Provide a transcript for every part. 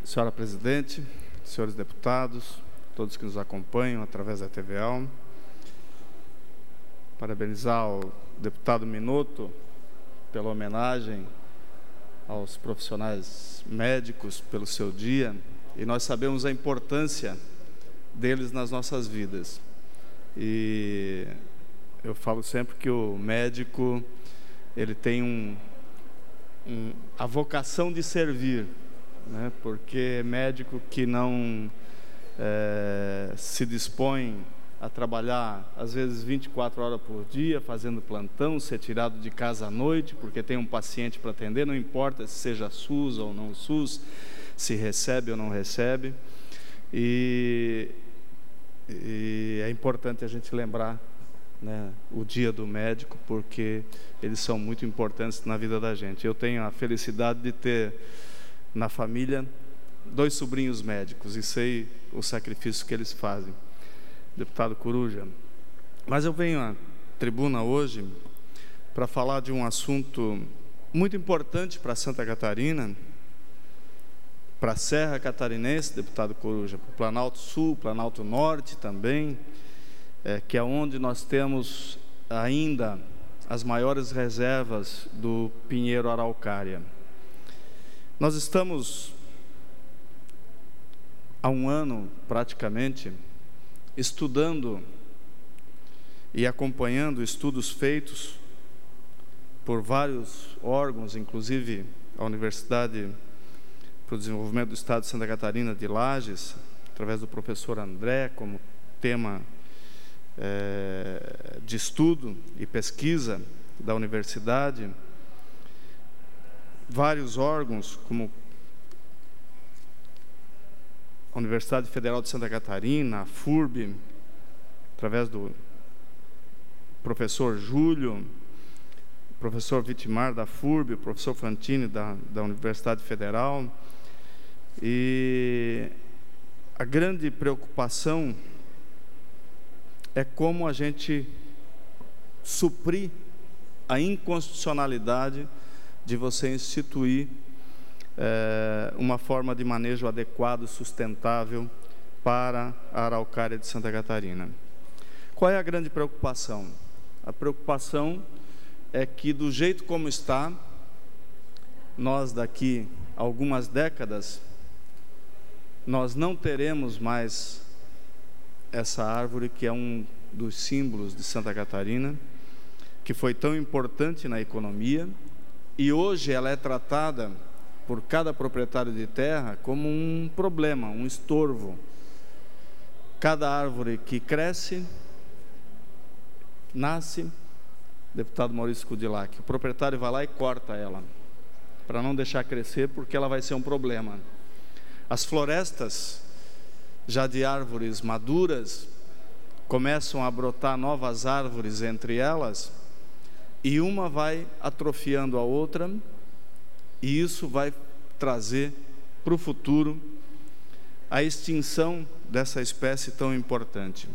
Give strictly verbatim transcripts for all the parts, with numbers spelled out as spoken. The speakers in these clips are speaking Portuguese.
Senhora Presidente, senhores deputados, todos que nos acompanham através da T V A L, parabenizar o deputado Minuto pela homenagem aos profissionais médicos pelo seu dia, e nós sabemos a importância deles nas nossas vidas. E eu falo sempre que o médico, ele tem um, um, a vocação de servir, né? Porque médico que não é, se dispõe a trabalhar, às vezes, vinte e quatro horas por dia, fazendo plantão, ser tirado de casa à noite, porque tem um paciente para atender, não importa se seja SUS ou não SUS, se recebe ou não recebe. E, e é importante a gente lembrar, né, o dia do médico, porque eles são muito importantes na vida da gente. Eu tenho a felicidade de ter na família dois sobrinhos médicos e sei o sacrifício que eles fazem. Deputado Coruja, mas eu venho à tribuna hoje para falar de um assunto muito importante para Santa Catarina, para a Serra Catarinense, deputado Coruja, para o Planalto Sul, Planalto Norte também, é, que é onde nós temos ainda as maiores reservas do pinheiro araucária. Nós estamos, há um ano praticamente, estudando e acompanhando estudos feitos por vários órgãos, inclusive a Universidade para o Desenvolvimento do Estado de Santa Catarina de Lages, através do professor André, como tema é, de estudo e pesquisa da universidade. Vários órgãos, como a Universidade Federal de Santa Catarina, a FURB, através do professor Júlio, professor Vitimar da FURB, o professor Fantini da, da Universidade Federal. E a grande preocupação é como a gente suprir a inconstitucionalidade de você instituir é, uma forma de manejo adequado e sustentável para a araucária de Santa Catarina. Qual é a grande preocupação? A preocupação é que, do jeito como está, nós daqui a algumas décadas, nós não teremos mais essa árvore que é um dos símbolos de Santa Catarina, que foi tão importante na economia, e hoje ela é tratada por cada proprietário de terra como um problema, um estorvo. Cada árvore que cresce, nasce, deputado Maurício Kudilac, o proprietário vai lá e corta ela, para não deixar crescer, porque ela vai ser um problema. As florestas, já de árvores maduras, começam a brotar novas árvores entre elas, e uma vai atrofiando a outra, e isso vai trazer para o futuro a extinção dessa espécie tão importante.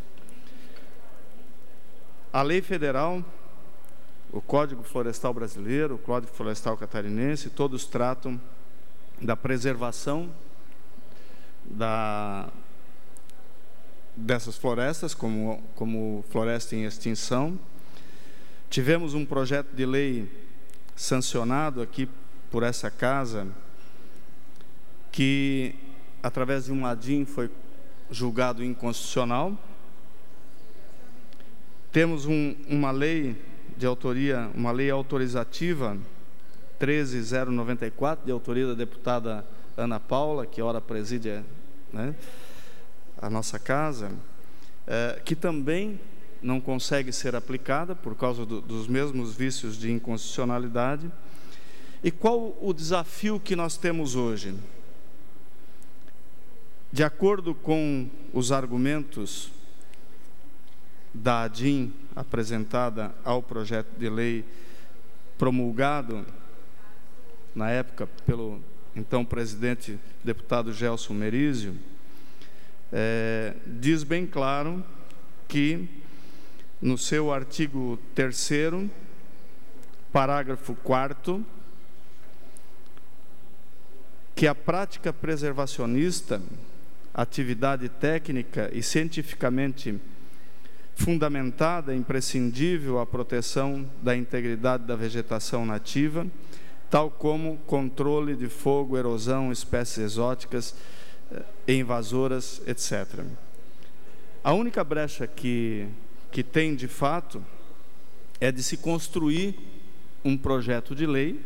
A lei federal, o Código Florestal Brasileiro, o Código Florestal Catarinense, todos tratam da preservação da, dessas florestas como, como floresta em extinção. Tivemos um projeto de lei sancionado aqui por essa casa, que, através de um A D I M, foi julgado inconstitucional. Temos um, uma lei de autoria, uma lei autorizativa, treze mil e noventa e quatro, de autoria da deputada Ana Paula, que ora preside, né, a nossa casa, é, que também não consegue ser aplicada por causa do, dos mesmos vícios de inconstitucionalidade. E qual o desafio que nós temos hoje? De acordo com os argumentos da A D I M apresentada ao projeto de lei promulgado na época pelo então presidente deputado Gelson Merizio, é, diz bem claro que, no seu artigo terceiro, parágrafo quarto, que a prática preservacionista, atividade técnica e cientificamente fundamentada, imprescindível à proteção da integridade da vegetação nativa, tal como controle de fogo, erosão, espécies exóticas e invasoras, etcétera. A única brecha que, que tem, de fato, é de se construir um projeto de lei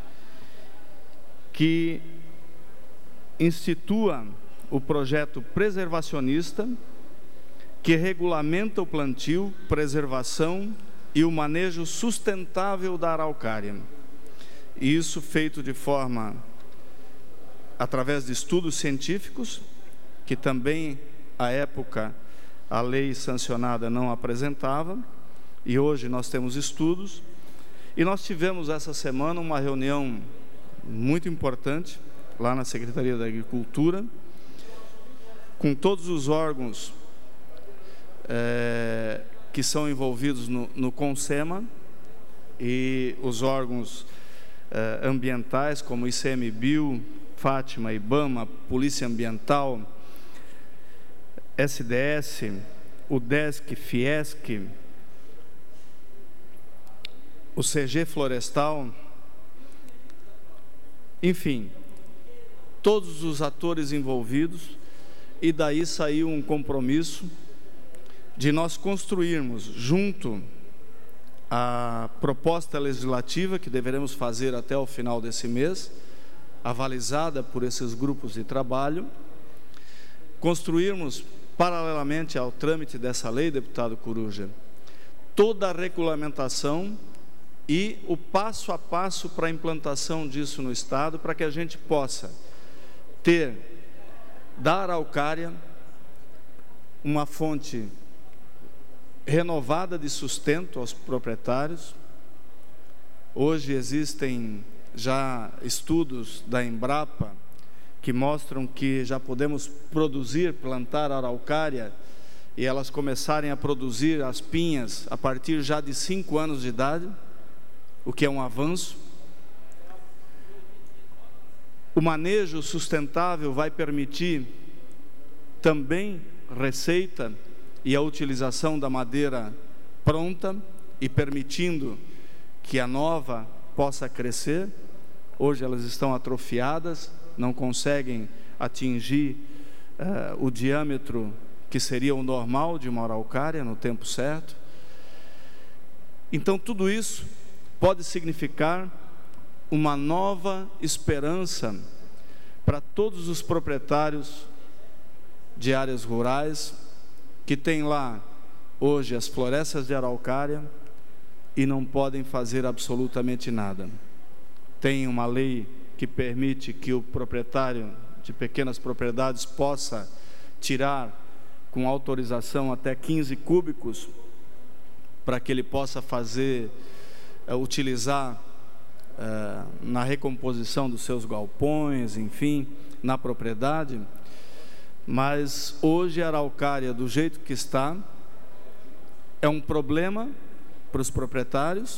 que institua o projeto preservacionista, que regulamenta o plantio, preservação e o manejo sustentável da araucária. E isso feito de forma, através de estudos científicos, que também, à época, a lei sancionada não apresentava, e hoje nós temos estudos. E nós tivemos essa semana uma reunião muito importante, lá na Secretaria da Agricultura, com todos os órgãos É, que são envolvidos no, no CONSEMA e os órgãos é, ambientais, como ICMBio, Fátima, IBAMA, Polícia Ambiental, S D S, UDESC, FIESC, o C G Florestal, enfim, todos os atores envolvidos, e daí saiu um compromisso de nós construirmos, junto à proposta legislativa que deveremos fazer até o final desse mês, avalizada por esses grupos de trabalho, construirmos, paralelamente ao trâmite dessa lei, deputado Coruja, toda a regulamentação e o passo a passo para a implantação disso no Estado, para que a gente possa ter da araucária uma fonte renovada de sustento aos proprietários. Hoje existem já estudos da Embrapa que mostram que já podemos produzir, plantar araucária, e elas começarem a produzir as pinhas a partir já de cinco anos de idade, o que é um avanço. O manejo sustentável vai permitir também receita e a utilização da madeira pronta e permitindo que a nova possa crescer. Hoje elas estão atrofiadas, não conseguem atingir uh, o diâmetro que seria o normal de uma araucária no tempo certo. Então tudo isso pode significar uma nova esperança para todos os proprietários de áreas rurais que têm lá hoje as florestas de araucária e não podem fazer absolutamente nada. Tem uma lei que permite que o proprietário de pequenas propriedades possa tirar com autorização até quinze cúbicos para que ele possa fazer, uh, utilizar uh, na recomposição dos seus galpões, enfim, na propriedade. Mas hoje a araucária, do jeito que está, é um problema para os proprietários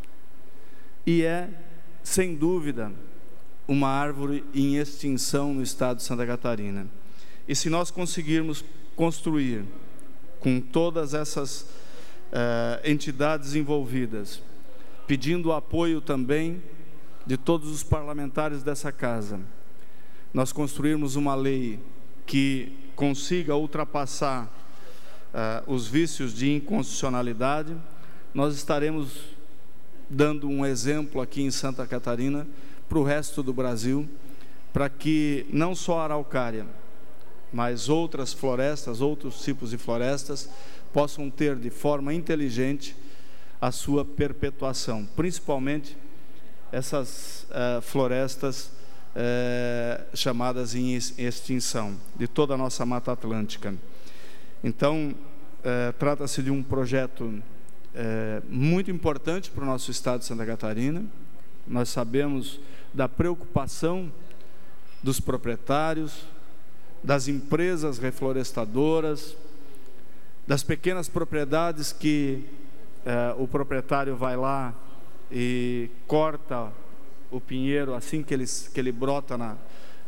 e é, sem dúvida, uma árvore em extinção no estado de Santa Catarina. E se nós conseguirmos construir com todas essas uh, entidades envolvidas, pedindo o apoio também de todos os parlamentares dessa casa, nós construirmos uma lei que consiga ultrapassar uh, os vícios de inconstitucionalidade, nós estaremos dando um exemplo aqui em Santa Catarina para o resto do Brasil, para que não só a araucária, mas outras florestas, outros tipos de florestas, possam ter de forma inteligente a sua perpetuação, principalmente essas uh, florestas É, chamadas em extinção, de toda a nossa Mata Atlântica. Então, é, trata-se de um projeto é, muito importante para o nosso estado de Santa Catarina. Nós sabemos da preocupação dos proprietários, das empresas reflorestadoras, das pequenas propriedades que é, o proprietário vai lá e corta o pinheiro assim que ele, que ele brota na,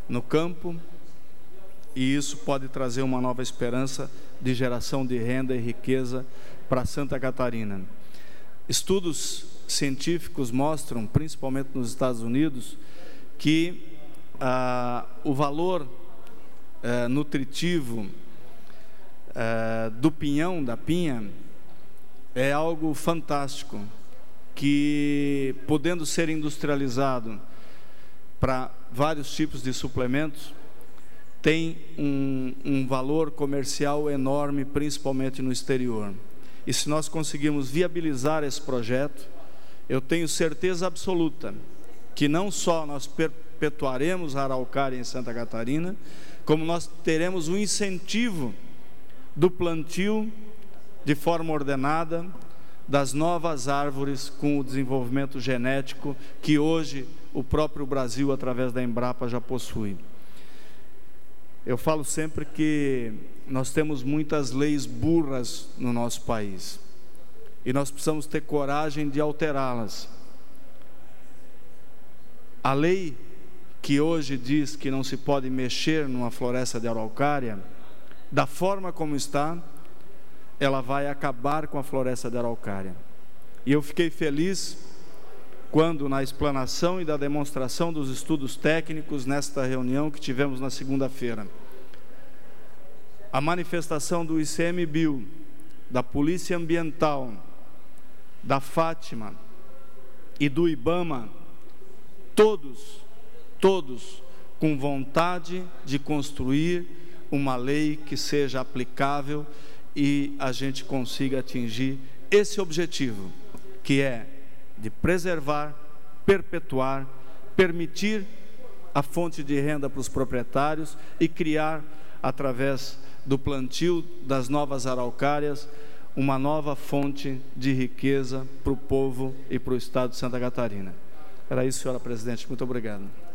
no campo, e isso pode trazer uma nova esperança de geração de renda e riqueza para Santa Catarina. Estudos científicos mostram, principalmente nos Estados Unidos, que ah, o valor eh, nutritivo eh, do pinhão, da pinha, é algo fantástico, que podendo ser industrializado para vários tipos de suplementos, tem um, um valor comercial enorme, principalmente no exterior. E se nós conseguirmos viabilizar esse projeto, eu tenho certeza absoluta que não só nós perpetuaremos a araucária em Santa Catarina, como nós teremos um incentivo do plantio de forma ordenada das novas árvores com o desenvolvimento genético que hoje o próprio Brasil, através da Embrapa, já possui. Eu falo sempre que nós temos muitas leis burras no nosso país e nós precisamos ter coragem de alterá-las. A lei que hoje diz que não se pode mexer numa floresta de araucária, da forma como está, ela vai acabar com a floresta de araucária. E eu fiquei feliz quando, na explanação e da demonstração dos estudos técnicos, nesta reunião que tivemos na segunda-feira, a manifestação do I C M Bio, da Polícia Ambiental, da Fátima e do IBAMA, todos, todos com vontade de construir uma lei que seja aplicável e a gente consiga atingir esse objetivo, que é de preservar, perpetuar, permitir a fonte de renda para os proprietários e criar, através do plantio das novas araucárias, uma nova fonte de riqueza para o povo e para o estado de Santa Catarina. Era isso, senhora presidente. Muito obrigado.